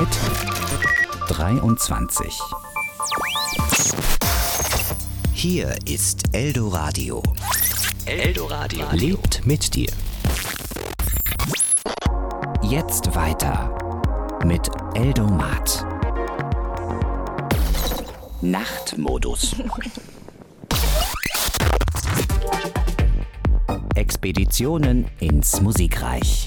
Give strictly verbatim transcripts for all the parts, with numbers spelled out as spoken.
Zeit dreiundzwanzig. Hier ist Eldoradio. Eldoradio lebt mit dir. Jetzt weiter mit Eldomat. Nachtmodus. Expeditionen ins Musikreich.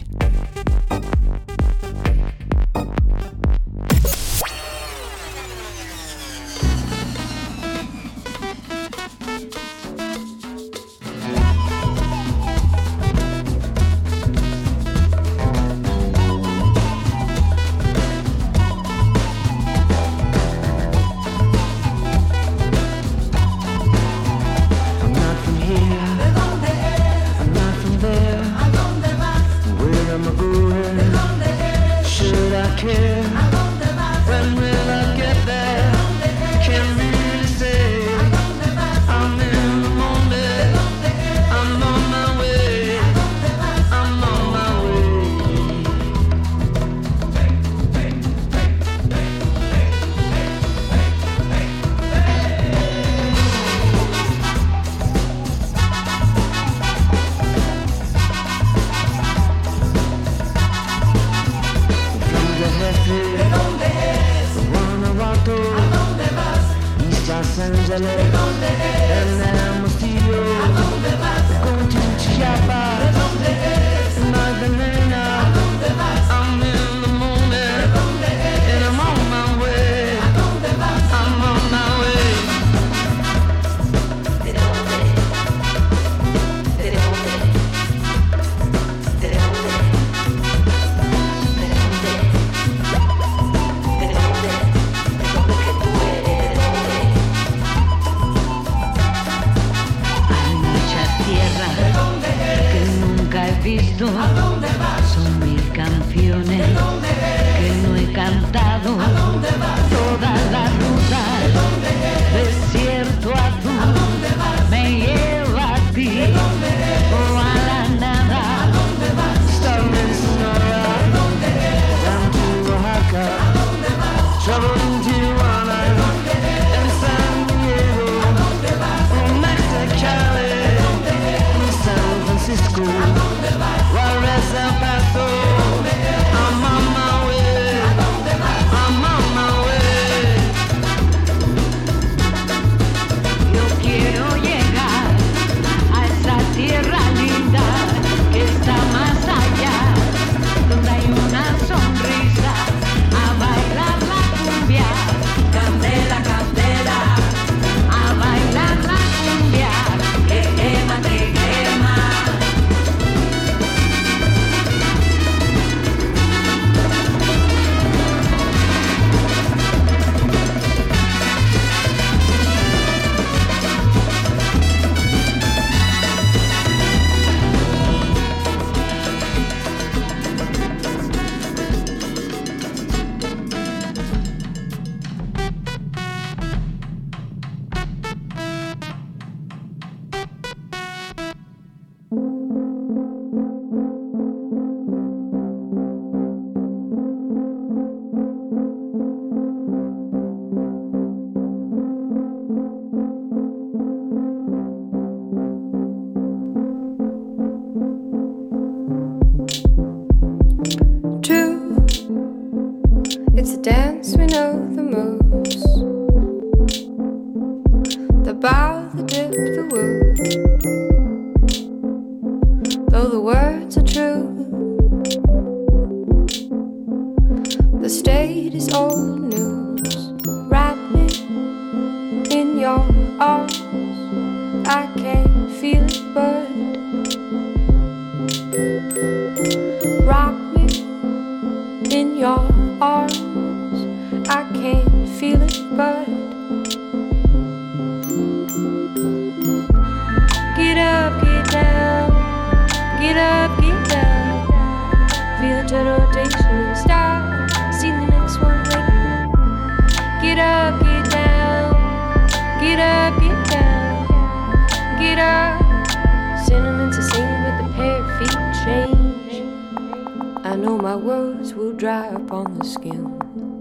I know my words will dry upon the skin.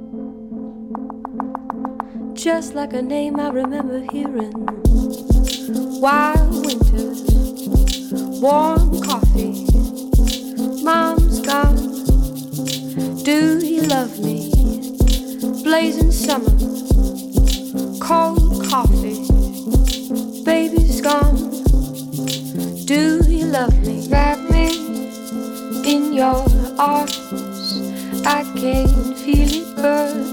just like a name I remember hearing. Wild winters, warm coffee, mom's gone, do you love me? Blazing summer, cold coffee, baby's gone, do you love me? Wrap me in your arms, I can feel it burn.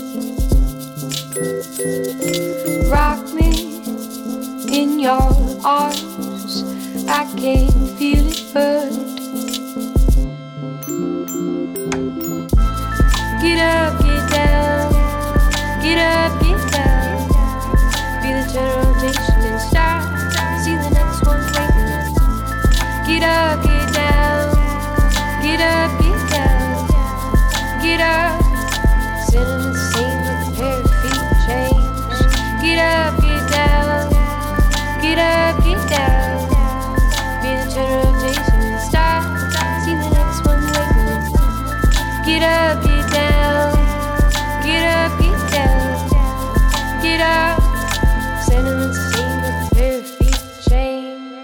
Rock me in your arms, I can feel it burn. Get up, get down, get up, get down. Feel the general rotation and start. See the next one waiting. Get up, get down, get up, get down, get up. Sitting in the same with a pair of feet change. Get up, get down, get up, get down. Feel the general rotation and start. See the next one waiting. Get up, get down, get up, get down, get up. Sentiments seem with her feet change.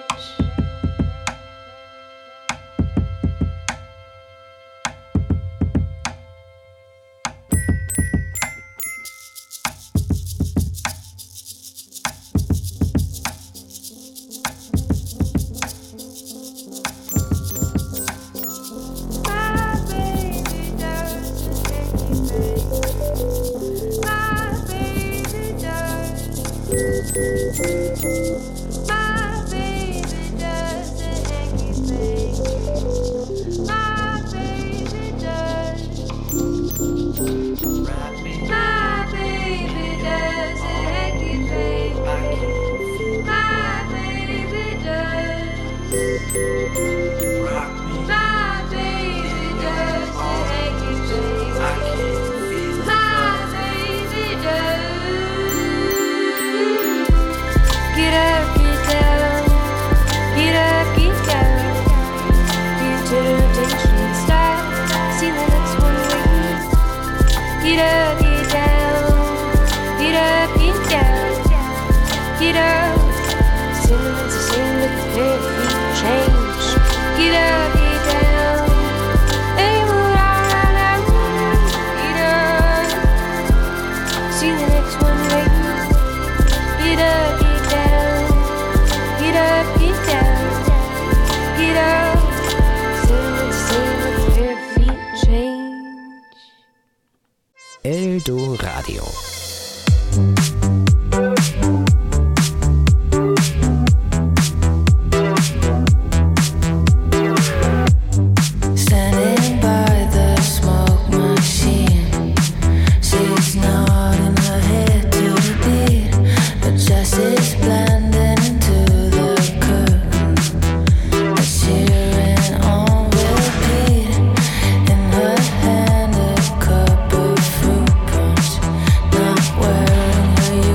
Eldo Radio. Not wearing her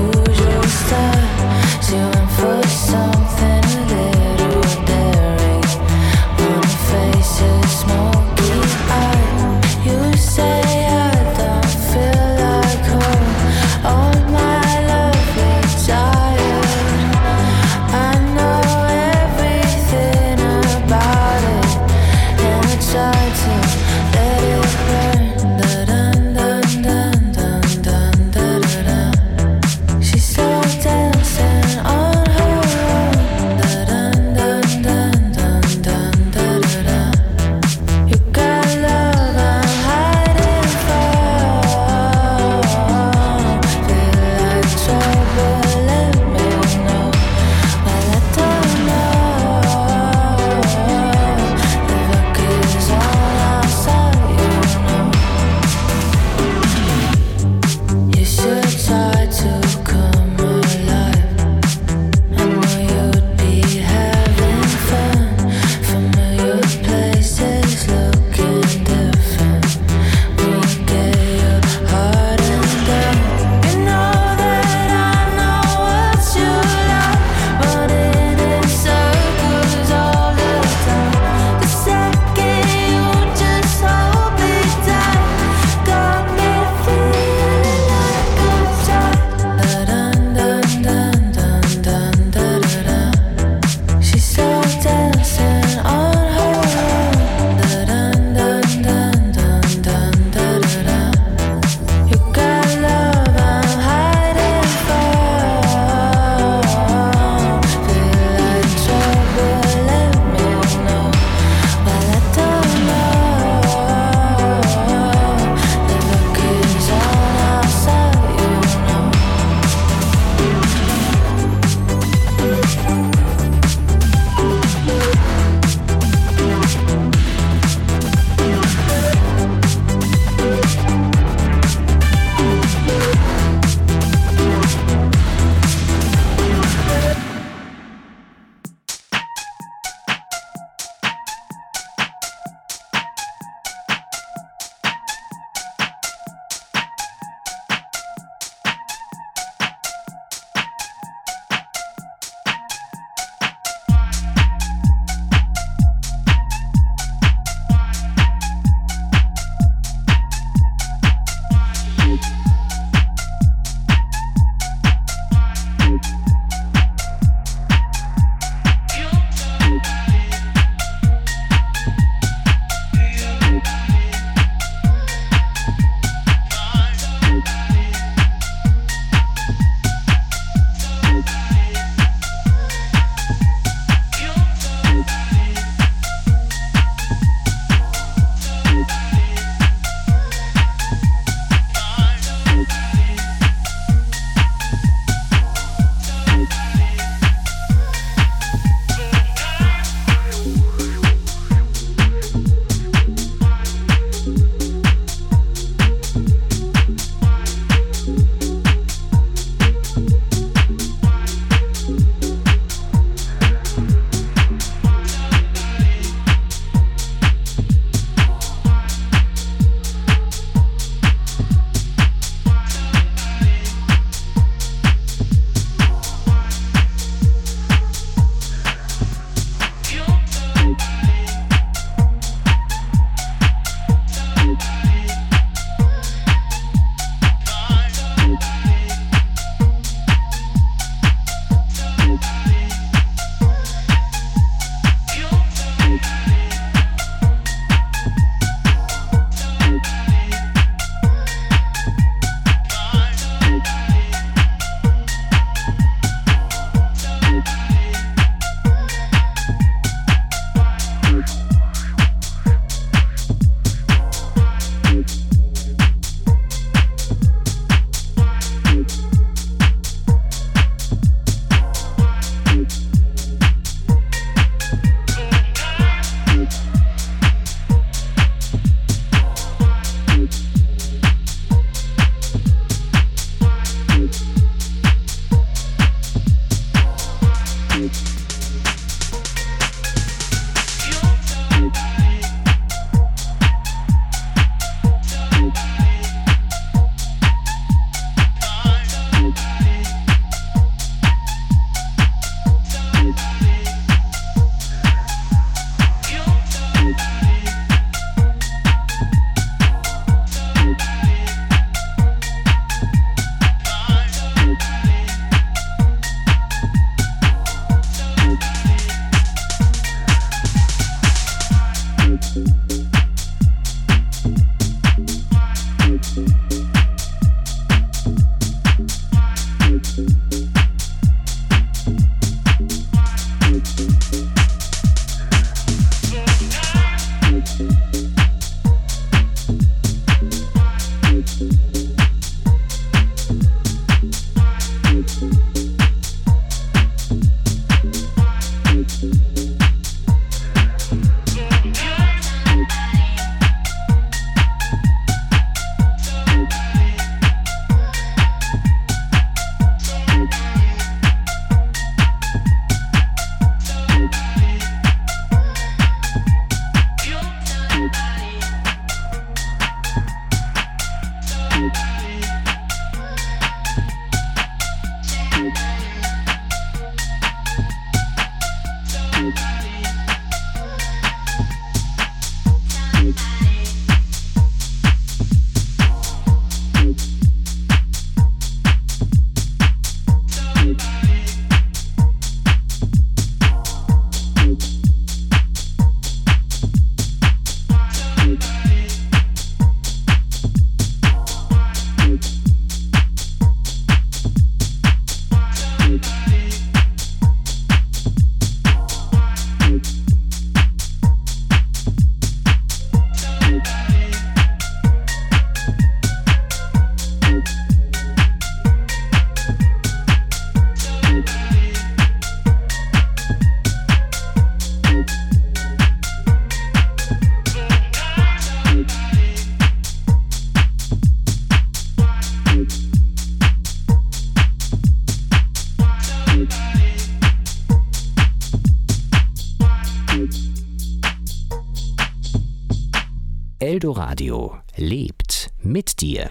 Eldoradio lebt mit dir.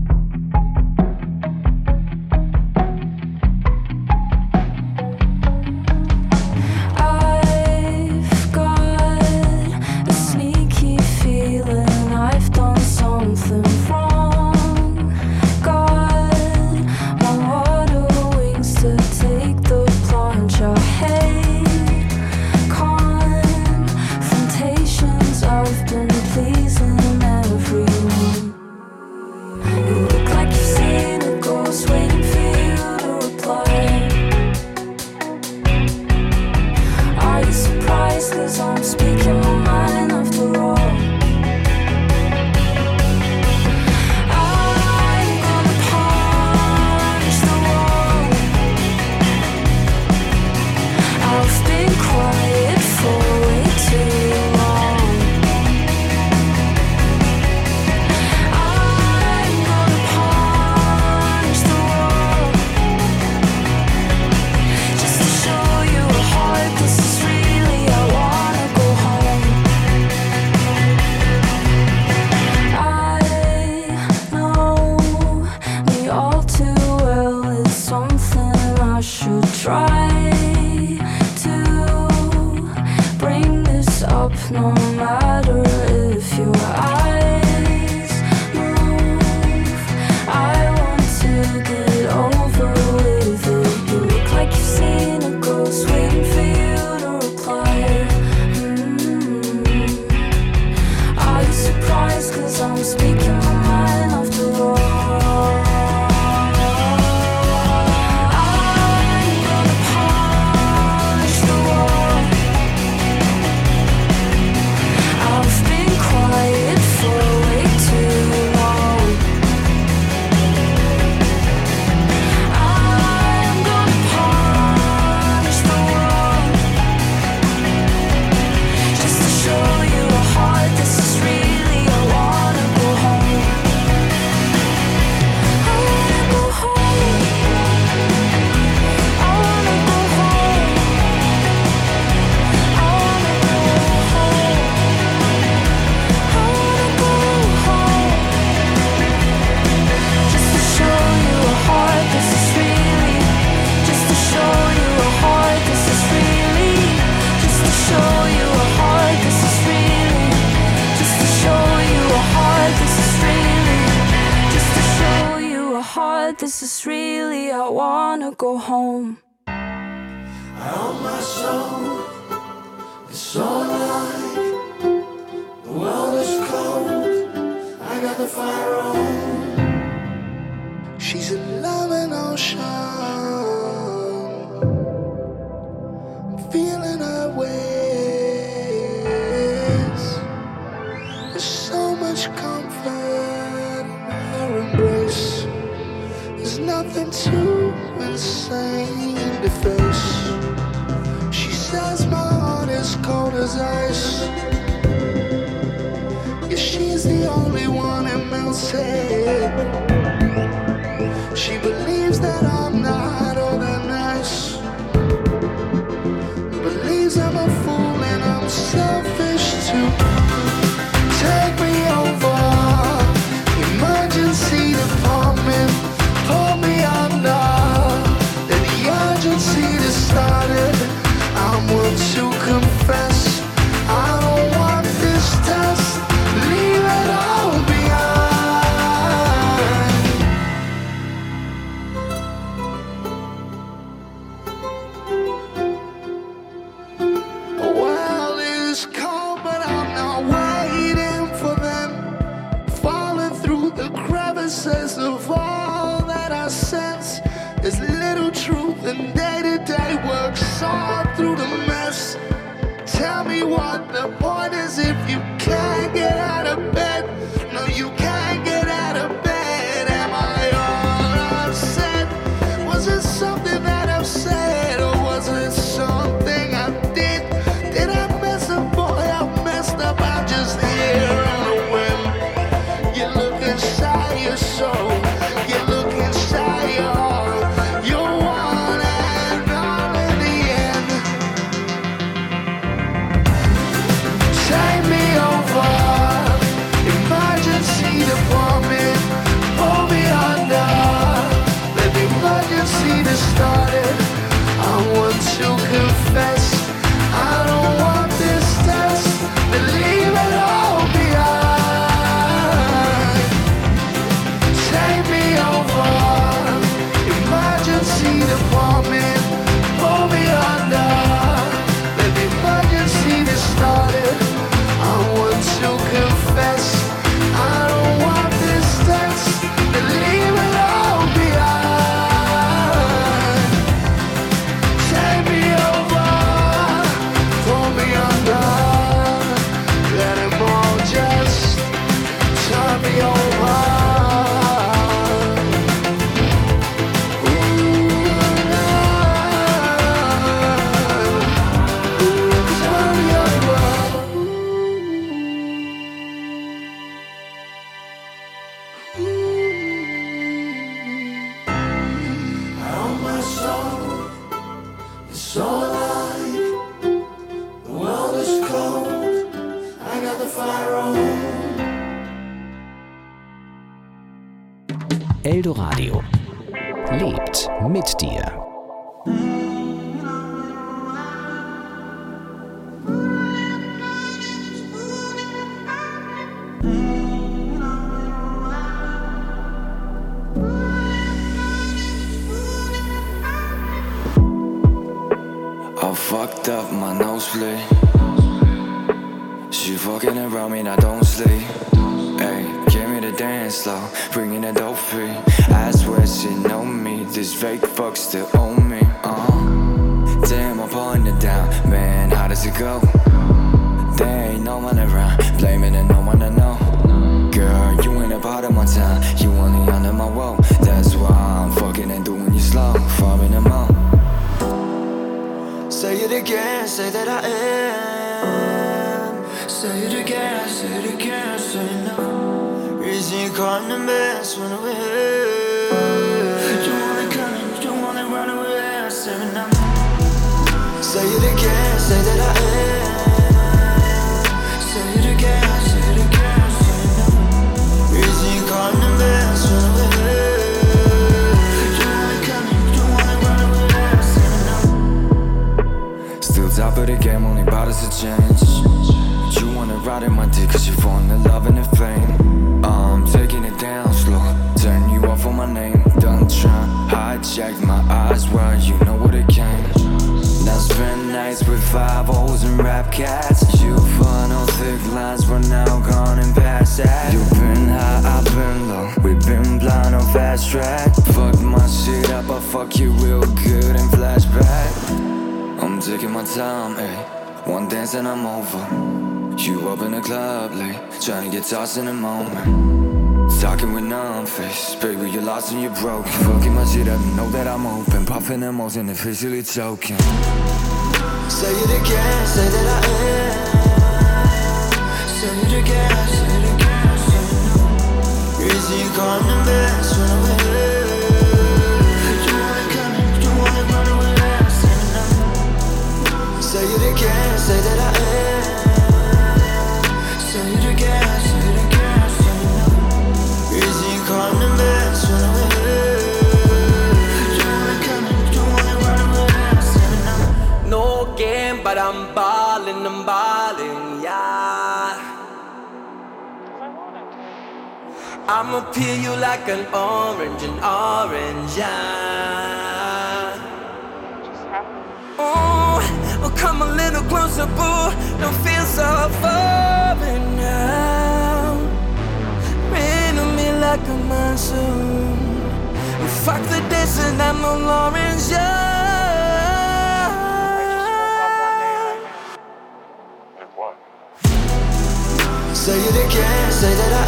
This is really, I wanna go home. I own my soul, it's alright. The world is cold, I got the fire on. She's a loving ocean, I'm feeling her ways. There's so much comfort in her embrace. There's nothing too insane to face. She says my heart is cold as ice. Yeah, she's the only one that melts it. She believes that I'm not all that nice. Believes I'm a fool and I'm selfish too. Take me over, emergency department. Pull me under, then the urgency just started. I'm willing to confess, I don't want this test. Leave it all behind. The world is cold, but I'm not waiting for them. Falling through the crevices of all that I sense. There's little truth in day-to-day work, saw through the mess. Tell me what the point is if you can't get out of bed. No, you can't get out of bed. Am I all upset? Was it something that I've said, or was it something I did? Did I mess up, boy? I messed up. I'm just here on a whim. You look inside your soul, you look inside your heart. You're one and all in the end. Take me over, So alive, the world is cold, I got the fire on. Eldoradio lebt mit dir. Fucked up, my nose bleed. She fucking around me and I don't sleep. Ayy, give me the dance slow, bringing the dope free. I swear she know me, this fake fuck still own me. Uh, damn, I'm pulling it down, man, how does it go? There ain't no one around, blaming and no one to know. Girl, you ain't a part of my time, you only under my wall. That's why I'm fucking and doing you slow, farming them out. Say it again, say that I am. Say it again, say it again, say no. Reason you calling the best, run away. You wanna come, you wanna run away, say it now. Say it again, say that I am. Say it again, say it again, say no. Reason you calling the best, run away. Top of the game, only bottles to change. You wanna ride in my dick cause you fall in love and the fame. I'm taking it down slow, turn you off on my name. Done trying, hijack my eyes while you know what it came. Now spend nights with five O's and rap cats. You funnel thick lines, we're now gone and past that. You've been high, I've been low, we've been blind on fast track. Fuck my shit up, I fuck you real good in flashback. I'm taking my time, ayy. One dance and I'm over. You up in the club late, trying to get tossed in the moment. Talking with numb face, baby, you're lost and you're broken. Fucking my shit up, know that I'm open. Puffing emotion and officially choking. Say it again, say that I am. Say it again, say it again, say no. Reason you calling the best, run away. Say it again, say that I am. Say it again, say it again, say no. Reason you calling the best, run away. You wanna come, you wanna run away, say no. No game, but I'm ballin', I'm ballin', yeah. I'ma peel you like an orange, an orange, yeah. Oh, oh, come a little closer, boo. Don't feel so foreign now. Rain on me like a monsoon. Oh, fuck the distance, I'm no Lawrence, yeah. Say it again, say that I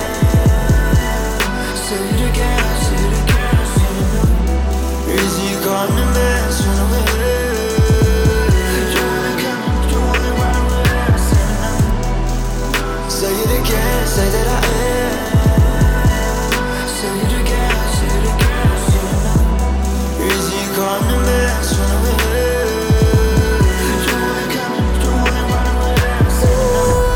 am. Say it again, say it again, say no. Reason you calling the best, run away. Say it again, say that I am. Say it again, say it again, say no. Reason you calling the best, run away. You wanna come, you wanna run away, say no.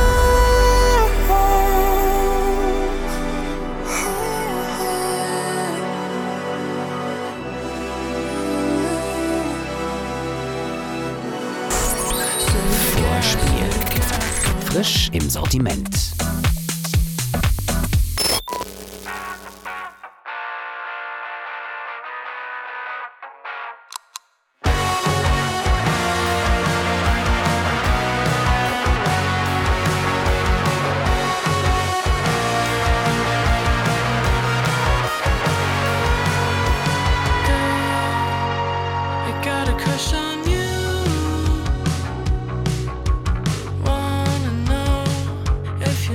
Vorspiel. Frisch im Sortiment. If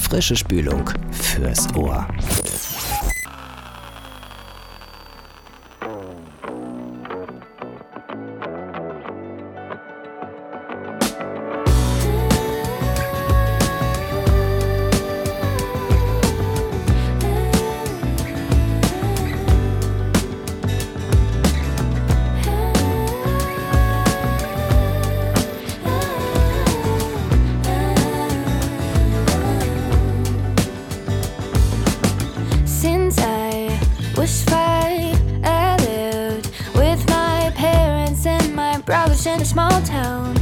Frische Spülung fürs Ohr. In a small town.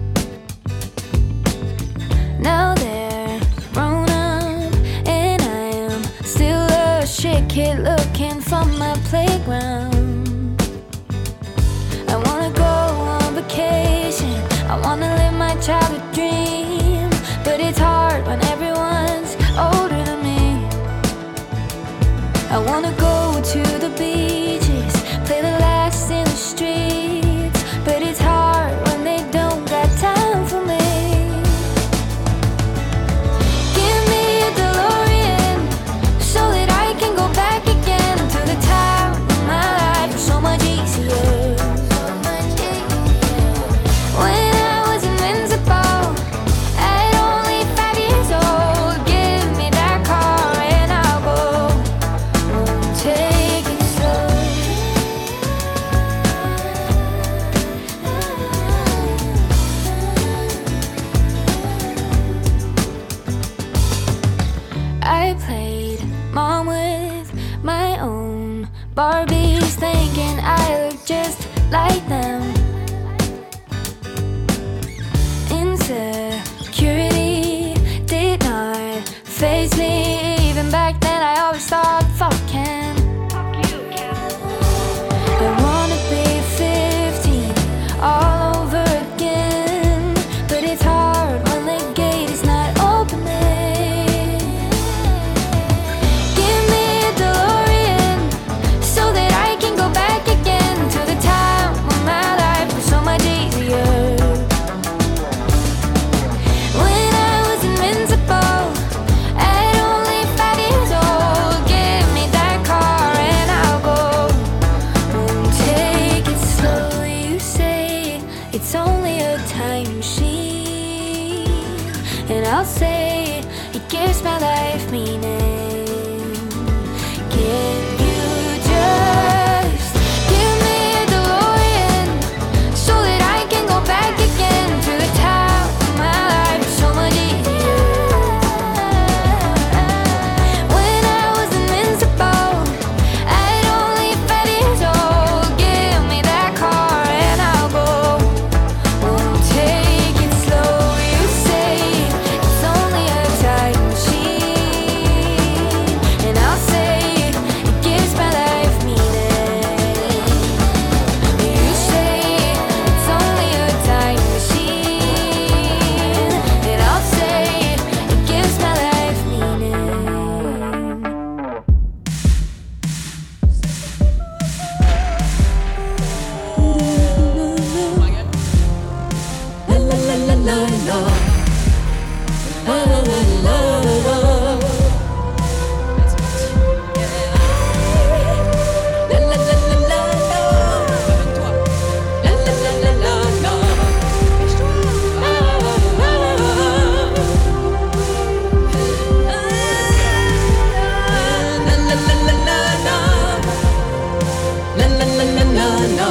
Now they're grown up, and I am still a shit kid looking for my playground. I wanna go on vacation, I wanna live my childhood dream, but it's hard when everyone's older than me. I wanna go to the beaches, play the last in the streets, but it's hard when they don't got time for me. Give me a DeLorean so that I can go back again to the time when my life was so much easier. When I was invincible at only five years old, give me that car and I'll go. Won't take it slow. I played mom with my own Barbies, thinking I look just like them. Insecurity did not faze me. Even back then I always thought, fuck Ken. I wanna be fifteen all over again, but it's hard when the gate is not opening. Give me a DeLorean so that I can go back again to the time when my life was so much easier. When I was invincible at only five years old, give me that car and I'll go. Won't take it slow. You say it's only a time machine, and I'll say it gives my life meaning. Can you just give me a DeLorean so that I can go back again to the time when my life was so much easier? When I was invincible at only five years old, give me that car and I'll go. Won't take it slow. You say it's only a time machine, and I'll say it gives my life meaning. You say it's only a time machine, and I'll say it gives my life meaning. La la la la la la. La la la la la la. La la la la la la. La la la la la la. La la la la la. La la la la la la.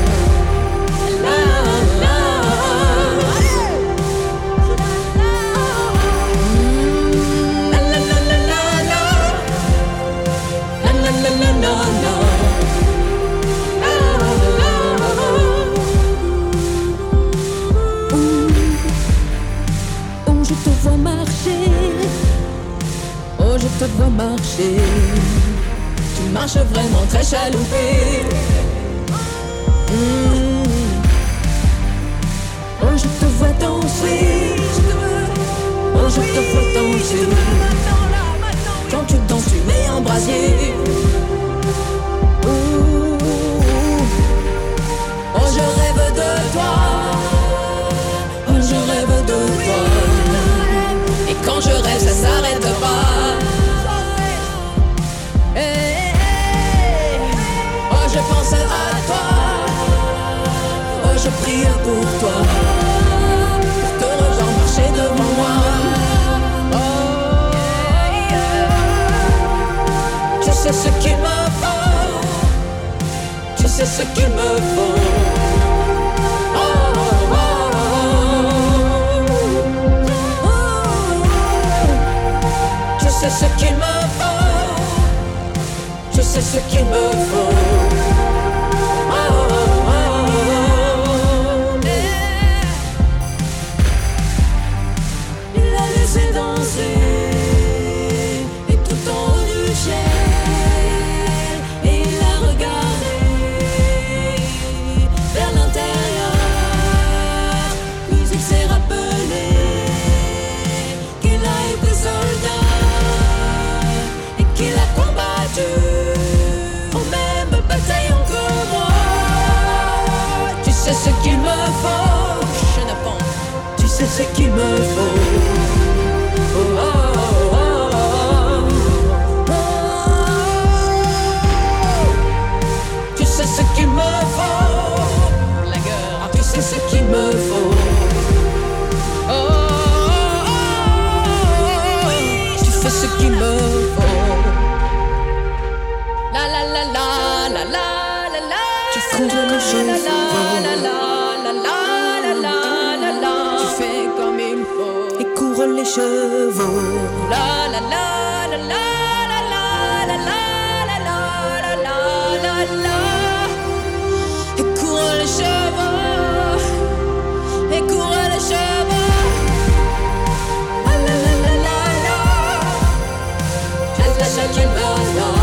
Oh, je te vois marcher. Oh, je te vois marcher. Tu marches vraiment très chaloupé. Mm. Oh, je te vois danser. Oh, je te vois danser. Quand tu danses, tu mets en brasier. Ouh. Oh, je rêve de toi. Oh, je rêve de toi. Et quand je rêve, ça s'arrête. sais ce qu'il me faut. Oh, oh, oh, oh, oh. Je sais ce qu'il me faut. Je sais ce qu'il me faut. Oh, oh, oh, oh. Il a laissé danser et tout en haut du ciel, et il a regardé vers l'intérieur. Puis il s'est rappelé qu'il a été soldat et qu'il a combattu au même bataillon que moi. Tu sais ce qu'il me faut, Chenapon. Tu sais ce qu'il me faut. Oh, oh, oh, oh, oh. Tu sais ce qu'il me faut. La gueule. Ah, tu sais ce qu'il me faut. Oh, oh, oh, oh. Tu fais ce qu'il me faut. La la la la la la la la. Tu fais le jeu. La la la la la la la la la. Tu fais comme il faut. Et cours les chevaux. La la la la la la la la la la la la la. Et cours les chevaux. Et cours les chevaux. La la la la la la. Je sais ce qu'il me faut.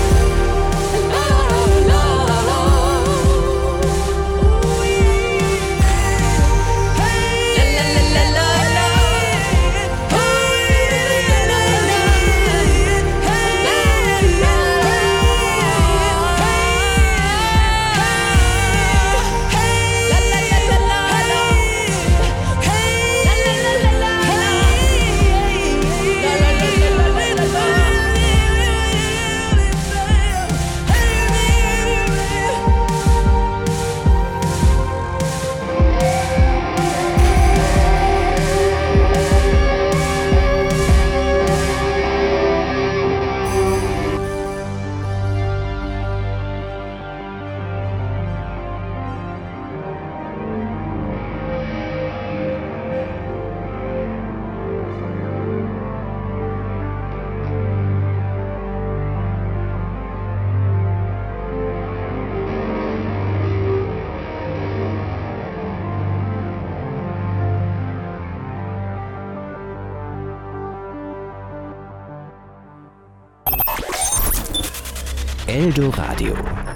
Eldoradio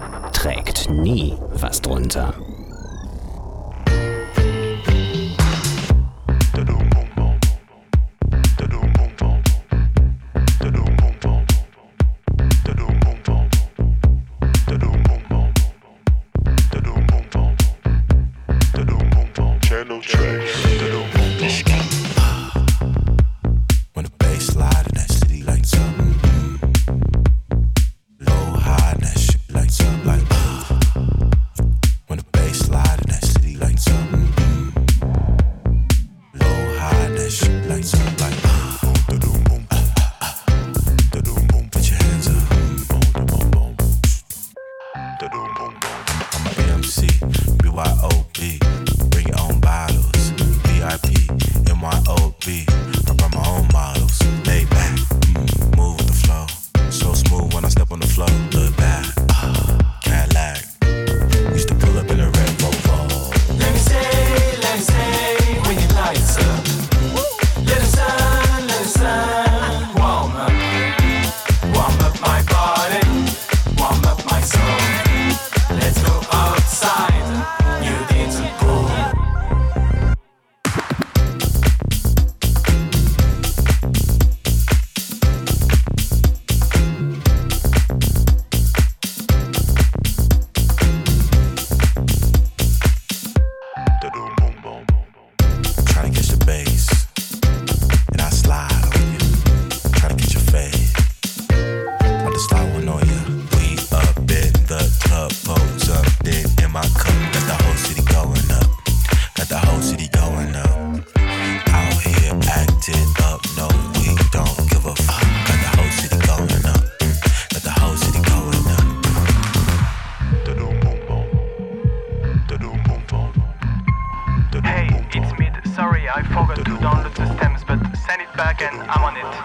trägt nie was drunter. boom boom. weekend, I'm on it.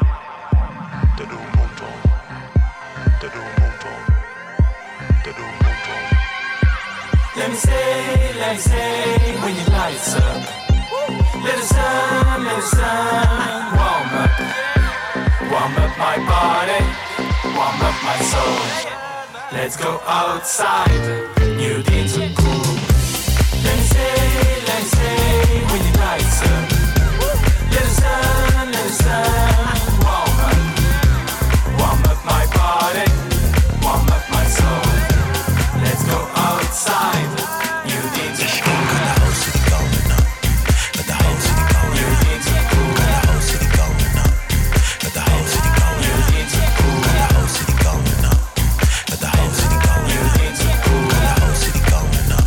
Let me say, let me say, when you lights up, let the sun, let the sun warm up, warm up my body, warm up my soul. Let's go outside, new things are cool. Let me say, let me say, when you lights up, let the sun, let the sun warm up, warm up my body, warm up my soul. Let's go outside, new things are cool. Got the whole city going up, got the whole city going up. New things are cool. Got the whole city going up, got the whole city going up. New things are cool. Got the whole city going up, got the whole city going up. New things are cool. Got the whole city going up.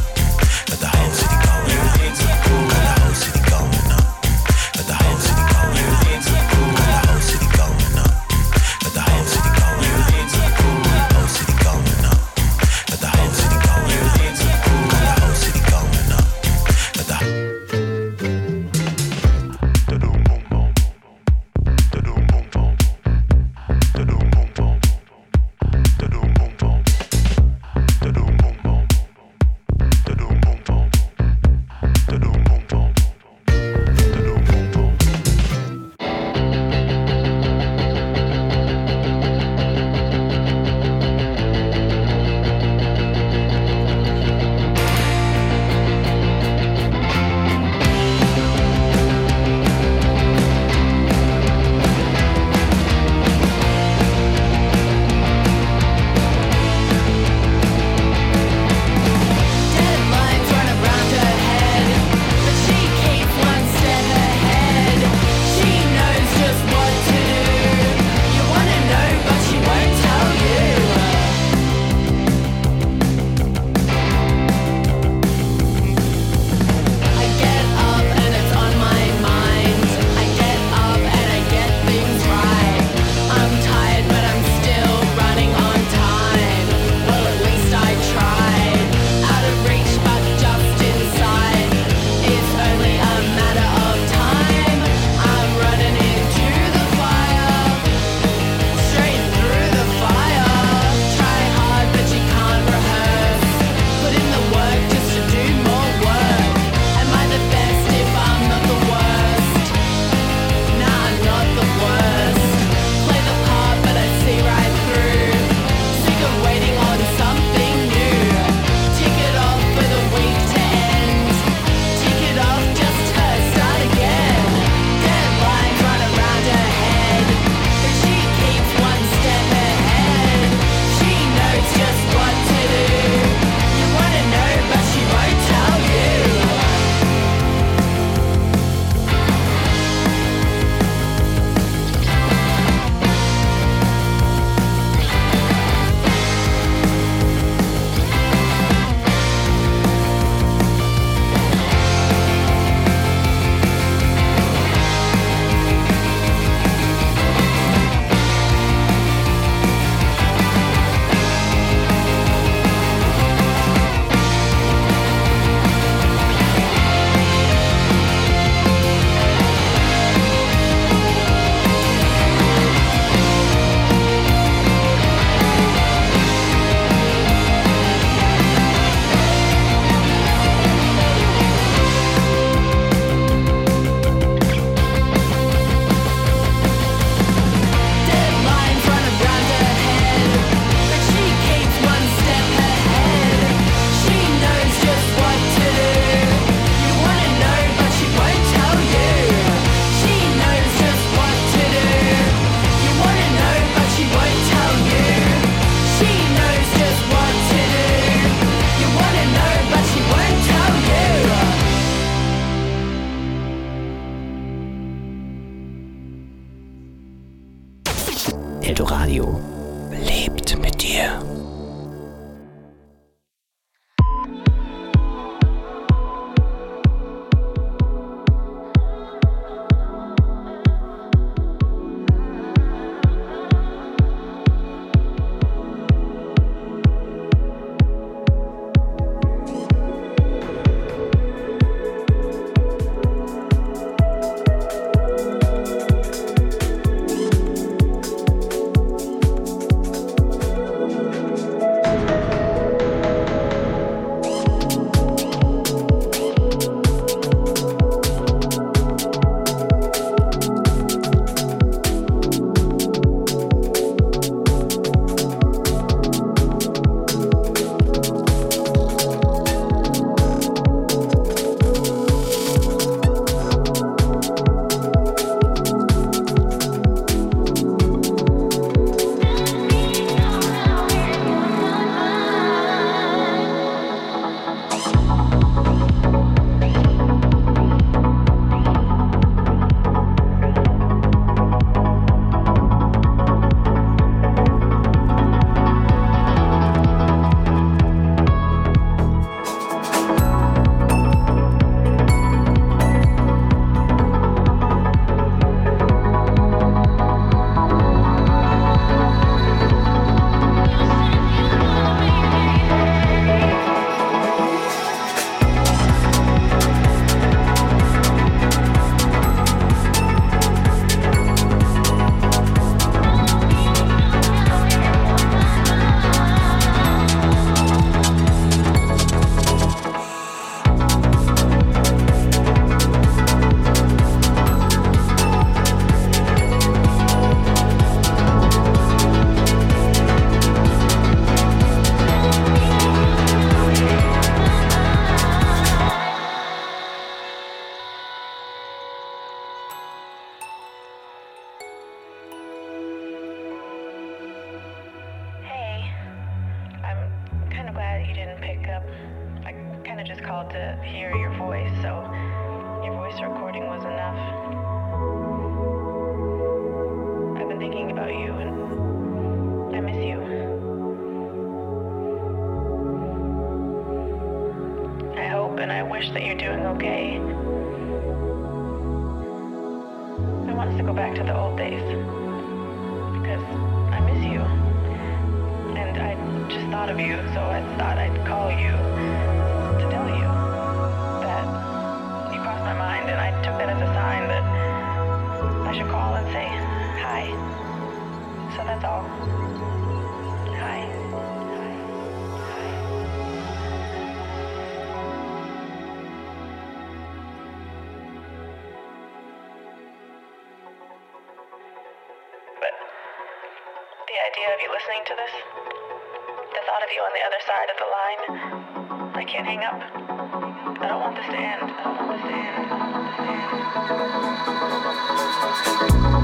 didn't pick up. I kind of just called to hear your voice, so your voice recording was enough. I've been thinking about you, and I miss you. I hope and I wish that you're doing okay. I want us to go back to the old days, because I miss you. And I just thought of you, so I thought I'd call you to tell you that you crossed my mind, and I took that as a sign that I should call and say hi. So that's all. Hi. Hi. Hi. But the idea of you listening to this, the thought of you on the other side of the line, I can't hang up. I don't want this to end. I don't want this to end. I don't want this to end.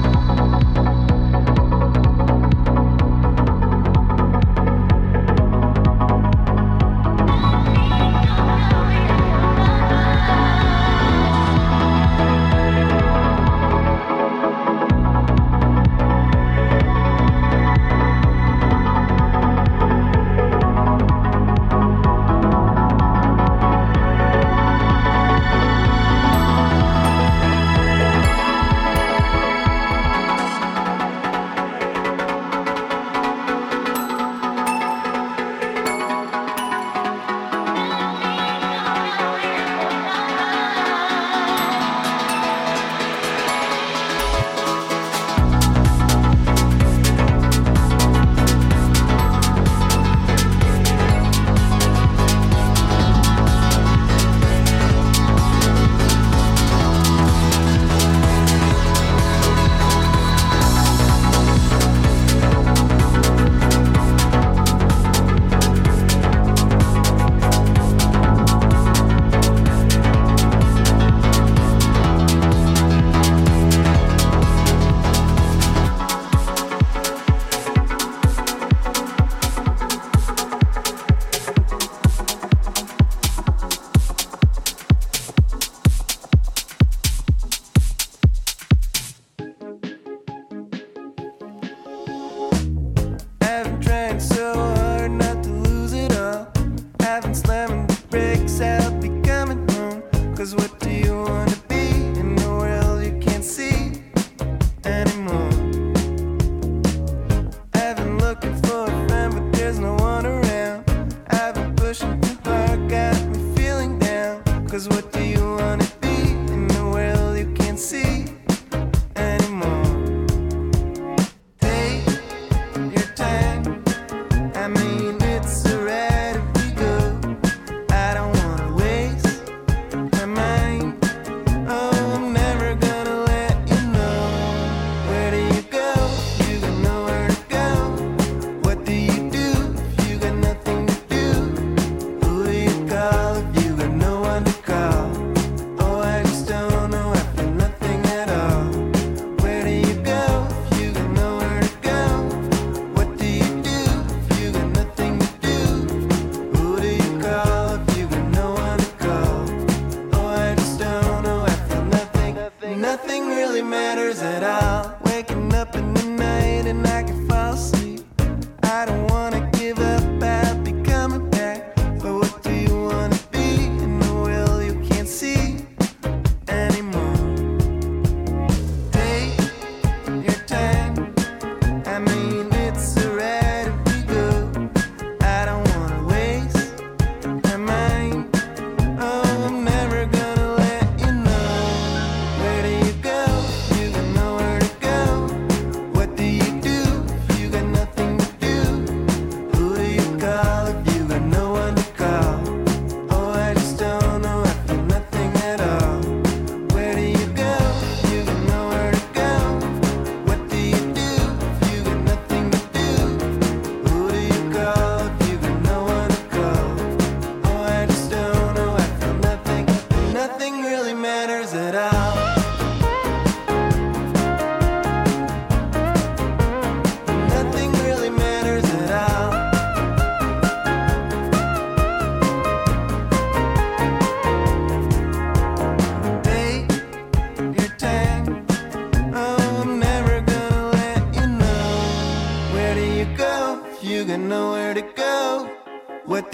If you got no one to call,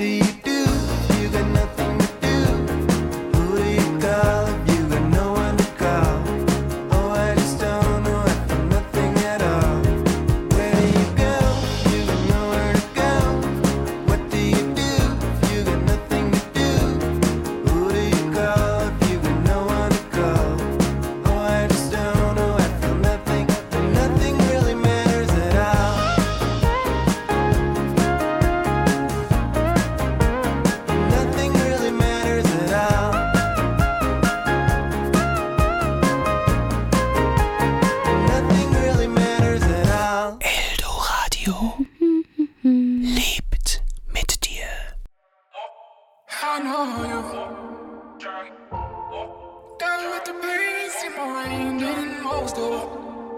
do you do if you got nothing to do? Who do you call if you got no one to call? Oh, I just don't know, I feel nothing at all. Where do you go if you got nowhere to go? What do you do if you got nothing to do? Who do you call if you got no one to call? Oh, I just don't know, I feel nothing, and nothing really matters at all. Nothing really matters at all. Nothing really matters at all. Eldoradio lebt mit dir. I know you. Down with the pace in my rain than most of.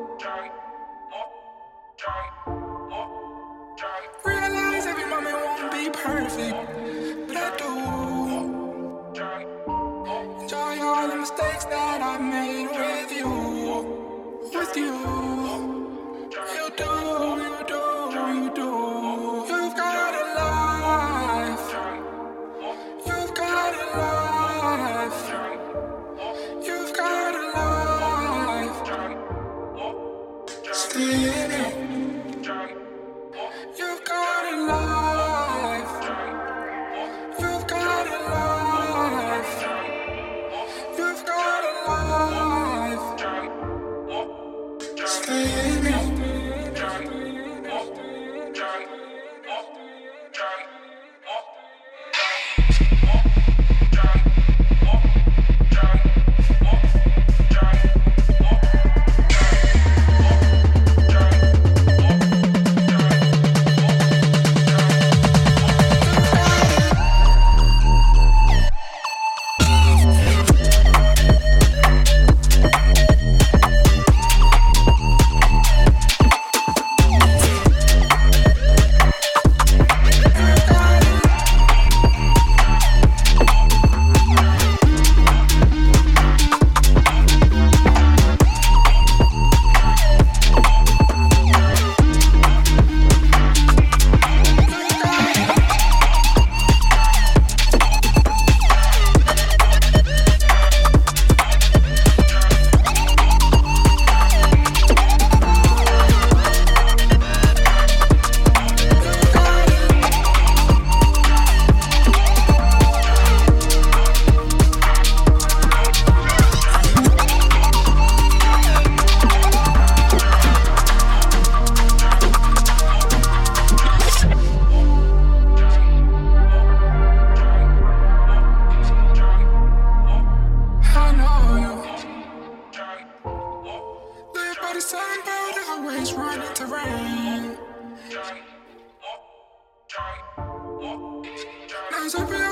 Realize every moment won't be perfect, but I do. Enjoy all the mistakes that I made with you, with you. You do, you do, you do. You've got a life. You've got a life. You've got a life. Stay in it. You've got a life. You've got a life. You've got a life. Stay in it. There's a